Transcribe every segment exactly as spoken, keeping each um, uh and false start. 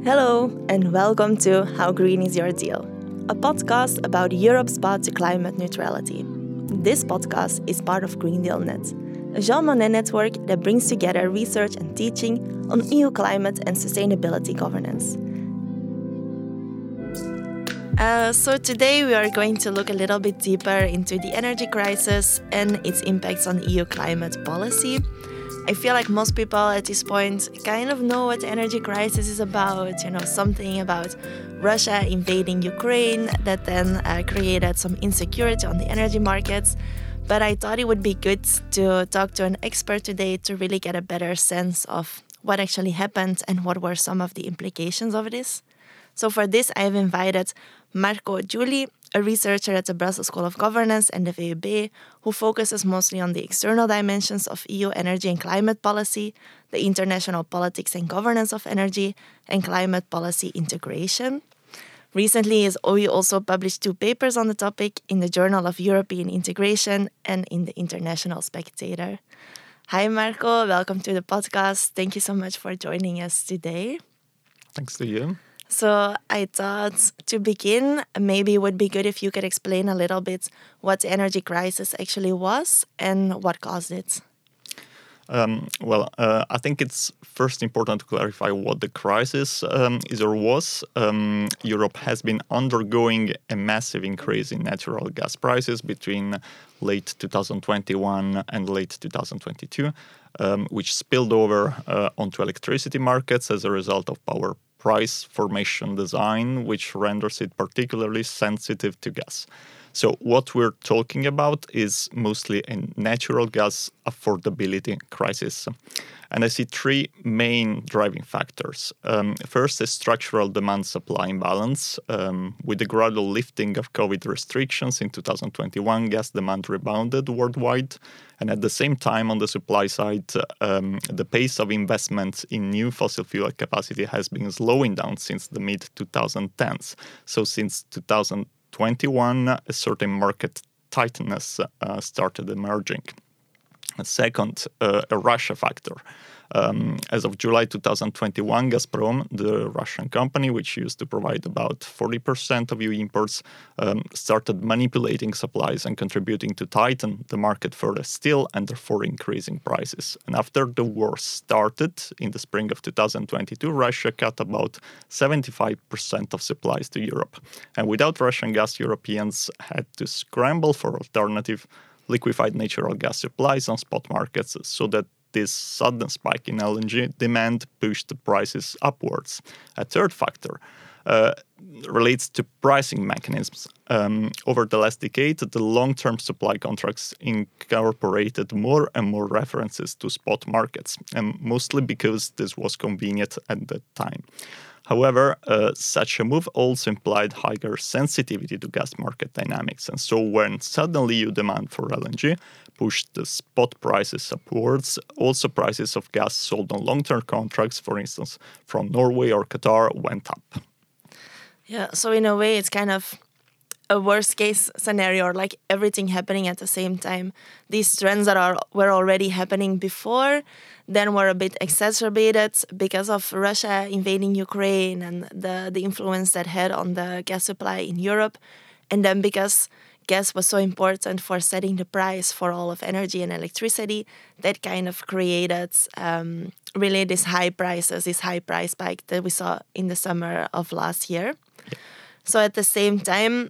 Hello, and welcome to How Green Is Your Deal, a podcast about Europe's path to climate neutrality. This podcast is part of Green Deal Net, a Jean Monnet network that brings together research and teaching on E U climate and sustainability governance. Uh, so today we are going to look a little bit deeper into the energy crisis and its impacts on E U climate policy. I feel like most people at this point kind of know what the energy crisis is about, you know, something about Russia invading Ukraine that then uh, created some insecurity on the energy markets. But I thought it would be good to talk to an expert today to really get a better sense of what actually happened and what were some of the implications of this. So for this, I have invited Marco Giuli, a researcher at the Brussels School of Governance and the V U B, who focuses mostly on the external dimensions of E U energy and climate policy, the international politics and governance of energy, and climate policy integration. Recently, he also published two papers on the topic in the Journal of European Integration and in the International Spectator. Hi, Marco. Welcome to the podcast. Thank you so much for joining us today. Thanks to you. So I thought to begin, maybe it would be good if you could explain a little bit what the energy crisis actually was and what caused it. Um, well, uh, I think it's first important to clarify what the crisis um, is or was. Um, Europe has been undergoing a massive increase in natural gas prices between late two thousand twenty-one and late two thousand twenty-two, um, which spilled over uh, onto electricity markets as a result of power price formation design, which renders it particularly sensitive to gas. So what we're talking about is mostly a natural gas affordability crisis. And I see three main driving factors. Um, first is structural demand-supply imbalance. Um, with the gradual lifting of COVID restrictions in two thousand twenty-one, gas demand rebounded worldwide. And at the same time, on the supply side, um, the pace of investment in new fossil fuel capacity has been slowing down since the mid twenty tens. So since two thousand twenty-one, a certain market tightness uh, started emerging. Second, uh, a Russia factor. Um, as of July two thousand twenty-one, Gazprom, the Russian company, which used to provide about forty percent of E U imports, um, started manipulating supplies and contributing to tighten the market further still and therefore increasing prices. And after the war started in the spring of two thousand twenty-two, Russia cut about seventy-five percent of supplies to Europe. And without Russian gas, Europeans had to scramble for alternative liquefied natural gas supplies on spot markets, so that this sudden spike in L N G demand pushed the prices upwards. A third factor uh, relates to pricing mechanisms. Um, over the last decade, the long-term supply contracts incorporated more and more references to spot markets, and mostly because this was convenient at the time. However, uh, such a move also implied higher sensitivity to gas market dynamics. And so when suddenly E U demand for L N G pushed the spot prices upwards, also prices of gas sold on long-term contracts, for instance, from Norway or Qatar, went up. Yeah, so in a way, it's kind of a worst-case scenario, or like everything happening at the same time. These trends that are were already happening before, then were a bit exacerbated because of Russia invading Ukraine and the, the influence that had on the gas supply in Europe. And then because gas was so important for setting the price for all of energy and electricity, that kind of created um, really these high prices, this high price spike that we saw in the summer of last year. Yeah. So at the same time,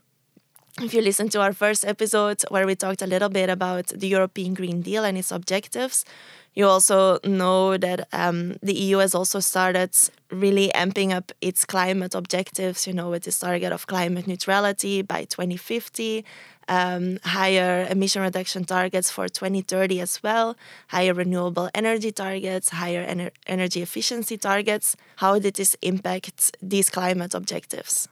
if you listen to our first episode where we talked a little bit about the European Green Deal and its objectives, you also know that um, the E U has also started really amping up its climate objectives, you know, with this target of climate neutrality by twenty fifty, um, higher emission reduction targets for twenty thirty as well, higher renewable energy targets, higher ener- energy efficiency targets. How did this impact these climate objectives?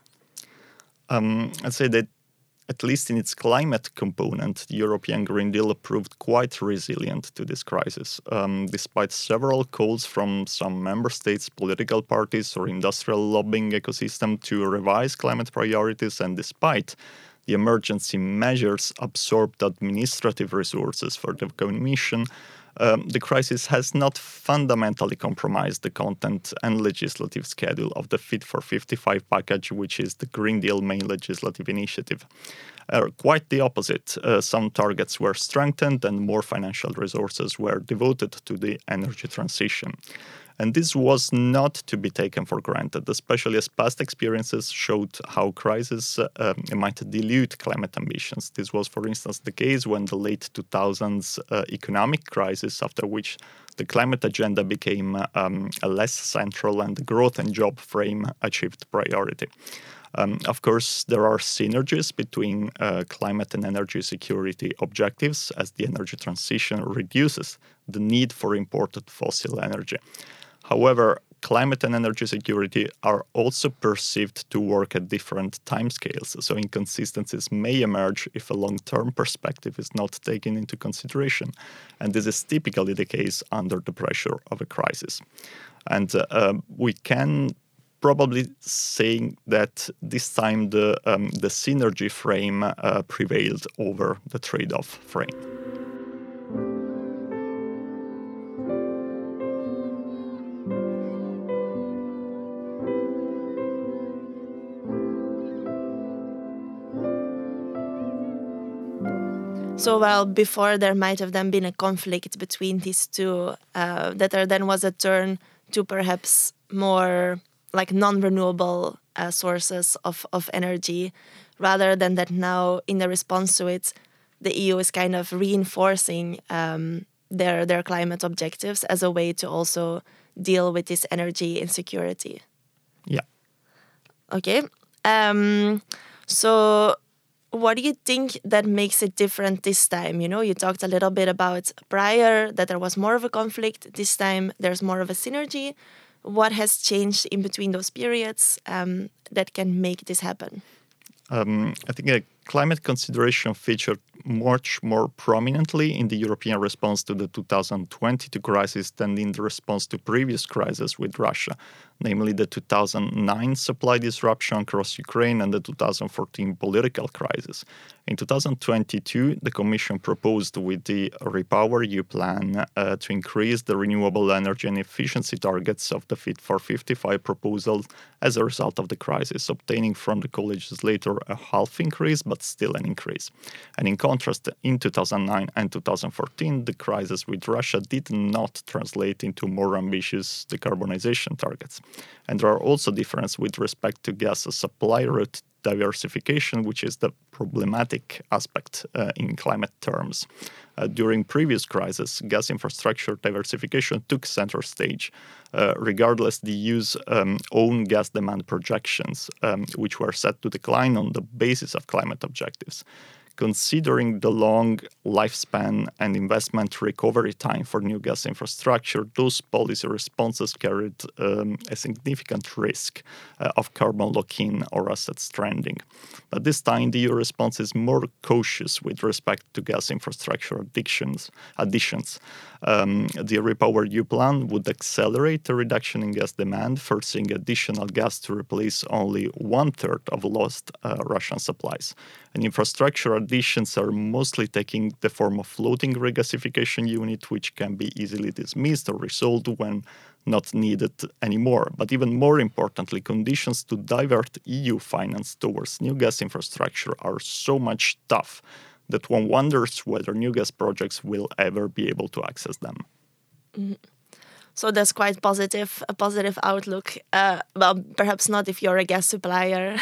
Um, I'd say that at least in its climate component, the European Green Deal proved quite resilient to this crisis. Um, despite several calls from some member states, political parties, or industrial lobbying ecosystem to revise climate priorities, and despite the emergency measures absorbed administrative resources for the Commission, Um, the crisis has not fundamentally compromised the content and legislative schedule of the Fit for fifty-five package, which is the Green Deal main legislative initiative. Uh, quite the opposite. Uh, some targets were strengthened and more financial resources were devoted to the energy transition. And this was not to be taken for granted, especially as past experiences showed how crises uh, um, might dilute climate ambitions. This was, for instance, the case when the late two thousands uh, economic crisis, after which the climate agenda became um, a less central and the growth and job frame achieved priority. Um, of course, there are synergies between uh, climate and energy security objectives as the energy transition reduces the need for imported fossil energy. However, climate and energy security are also perceived to work at different timescales, so inconsistencies may emerge if a long-term perspective is not taken into consideration, and this is typically the case under the pressure of a crisis. And uh, uh, we can probably say that this time the, um, the synergy frame uh, prevailed over the trade-off frame. So, well, before there might have then been a conflict between these two, uh, that there then was a turn to perhaps more like non-renewable uh, sources of, of energy, rather than that now in the response to it, the E U is kind of reinforcing um, their, their climate objectives as a way to also deal with this energy insecurity. Yeah. Okay. Um, so... What do you think that makes it different this time? You know, you talked a little bit about prior that there was more of a conflict. This time there's more of a synergy. What has changed in between those periods um, that can make this happen? Um, I think a climate consideration featured much more prominently in the European response to the two thousand twenty-two crisis than in the response to previous crises with Russia, namely the two thousand nine supply disruption across Ukraine and the two thousand fourteen political crisis. In two thousand twenty-two, the Commission proposed with the REPowerEU plan uh, to increase the renewable energy and efficiency targets of the Fit for fifty-five proposal as a result of the crisis, obtaining from the co-legislator a half increase, but still an increase. And in contrast, in two thousand nine and two thousand fourteen, the crisis with Russia did not translate into more ambitious decarbonization targets. And there are also differences with respect to gas supply route diversification, which is the problematic aspect uh, in climate terms. Uh, during previous crises, gas infrastructure diversification took center stage, uh, regardless the E U's um, own gas demand projections, um, which were set to decline on the basis of climate objectives. Considering the long lifespan and investment recovery time for new gas infrastructure, those policy responses carried um, a significant risk uh, of carbon lock-in or asset stranding. But this time, the E U response is more cautious with respect to gas infrastructure additions, additions. Um, the REPowerEU plan would accelerate the reduction in gas demand, forcing additional gas to replace only one-third of lost uh, Russian supplies. And infrastructure additions are mostly taking the form of floating regasification unit, which can be easily dismissed or resolved when not needed anymore. But even more importantly, conditions to divert E U finance towards new gas infrastructure are so much tough that one wonders whether new gas projects will ever be able to access them. Mm-hmm. So that's quite positive, a positive outlook. Uh, well, perhaps not if you're a gas supplier.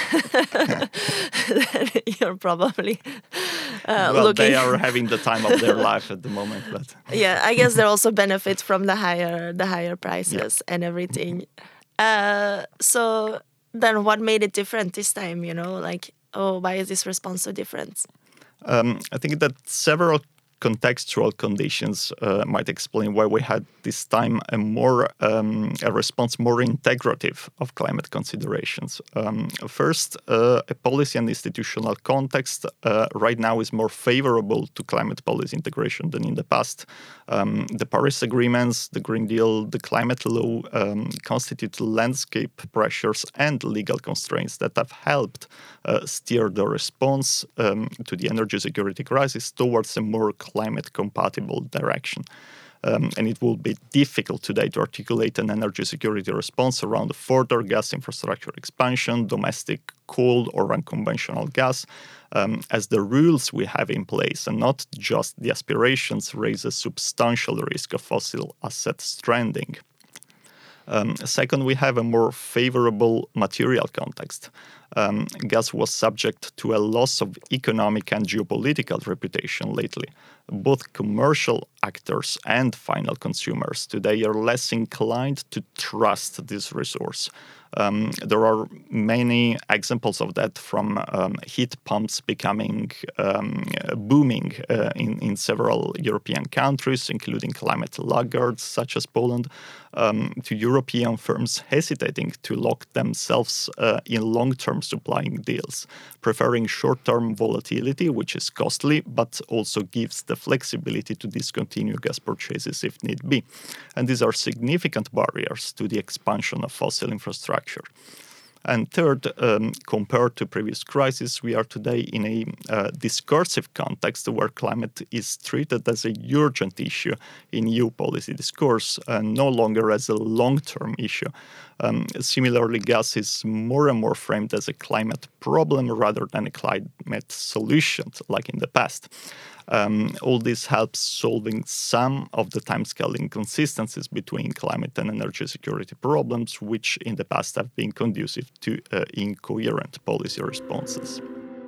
You're probably uh, well, looking. They are having the time of their life at the moment, but yeah, I guess they also benefit from the higher, the higher prices yeah. and everything. Uh, so then, what made it different this time? You know, like, oh, why is this response so different? Um, I think that several contextual conditions uh, might explain why we had this time a more um, a response more integrative of climate considerations. Um, first, uh, a policy and institutional context uh, right now is more favorable to climate policy integration than in the past. Um, the Paris agreements, the Green Deal, the climate law um, constitute landscape pressures and legal constraints that have helped uh, steer the response um, to the energy security crisis towards a more climate-compatible direction. Um, and it will be difficult today to articulate an energy security response around further gas infrastructure expansion, domestic coal or unconventional gas, um, as the rules we have in place and not just the aspirations raise a substantial risk of fossil asset stranding. Um, second, we have a more favorable material context. Um, gas was subject to a loss of economic and geopolitical reputation lately. Both commercial actors and final consumers today are less inclined to trust this resource. Um, there are many examples of that, from um, heat pumps becoming um, booming uh, in, in several European countries, including climate laggards such as Poland, um, to European firms hesitating to lock themselves uh, in long-term supplying deals, preferring short-term volatility, which is costly, but also gives the flexibility to discontinue gas purchases if need be. And these are significant barriers to the expansion of fossil infrastructure. And third, um, compared to previous crises, we are today in a uh, discursive context where climate is treated as a urgent issue in E U policy discourse and no longer as a long-term issue. Um, similarly, gas is more and more framed as a climate problem rather than a climate solution, like in the past. Um, all this helps solving some of the timescale inconsistencies between climate and energy security problems, which in the past have been conducive to uh, incoherent policy responses.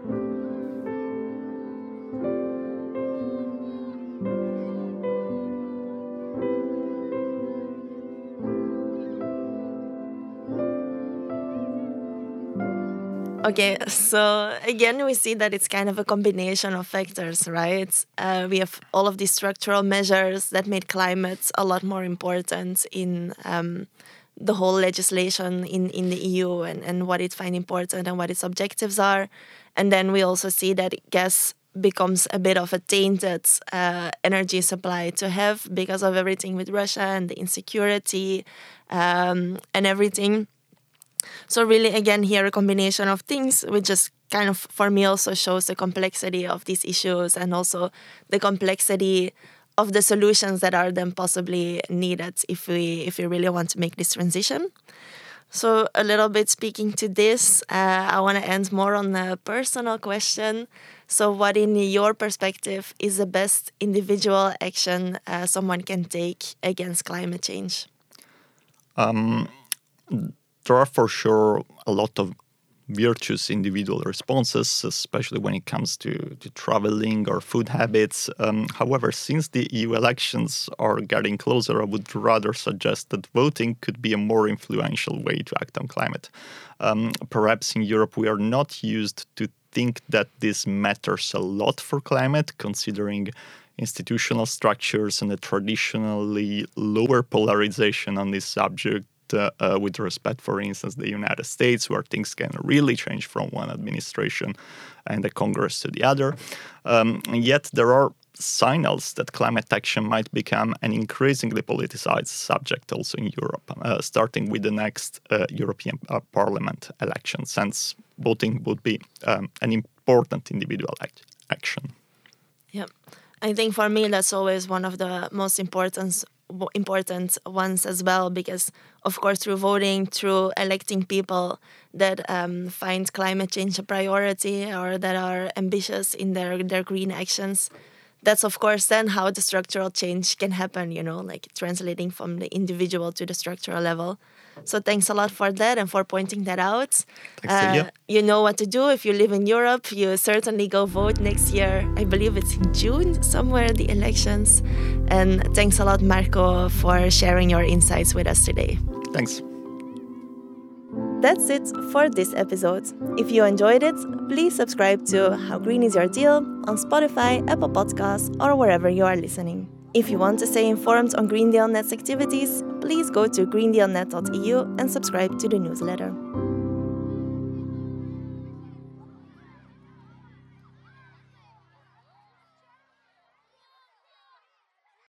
Okay, so again, we see that it's kind of a combination of factors, right? Uh, we have all of these structural measures that made climate a lot more important in um, the whole legislation in, in the E U and, and what it finds important and what its objectives are. And then we also see that gas becomes a bit of a tainted uh, energy supply to have because of everything with Russia and the insecurity um, and everything. So really, again, here a combination of things, which just kind of, for me, also shows the complexity of these issues and also the complexity of the solutions that are then possibly needed if we if we really want to make this transition. So a little bit speaking to this, uh, I want to end more on a personal question. So what, in your perspective, is the best individual action uh, someone can take against climate change? Um. There are for sure a lot of virtuous individual responses, especially when it comes to, to traveling or food habits. Um, however, since the E U elections are getting closer, I would rather suggest that voting could be a more influential way to act on climate. Um, perhaps in Europe we are not used to think that this matters a lot for climate, considering institutional structures and a traditionally lower polarization on this subject. Uh, uh, with respect, for instance, the United States, where things can really change from one administration and the Congress to the other. Um, and yet there are signals that climate action might become an increasingly politicized subject also in Europe, uh, starting with the next uh, European uh, Parliament election, since voting would be um, an important individual act- action. Yeah, I think for me that's always one of the most important important ones as well, because of course through voting, through electing people that um, find climate change a priority or that are ambitious in their, their green actions, that's of course then how the structural change can happen, you know, like translating from the individual to the structural level. So thanks a lot for that and for pointing that out. Thanks uh, to you. You know what to do. If you live in Europe, you certainly go vote next year. I believe it's in June, somewhere, the elections. And thanks a lot, Marco, for sharing your insights with us today. Thanks. That's it for this episode. If you enjoyed it, please subscribe to How Green Is Your Deal on Spotify, Apple Podcasts, or wherever you are listening. If you want to stay informed on Green Deal Net's activities, please go to green deal net dot e u and subscribe to the newsletter.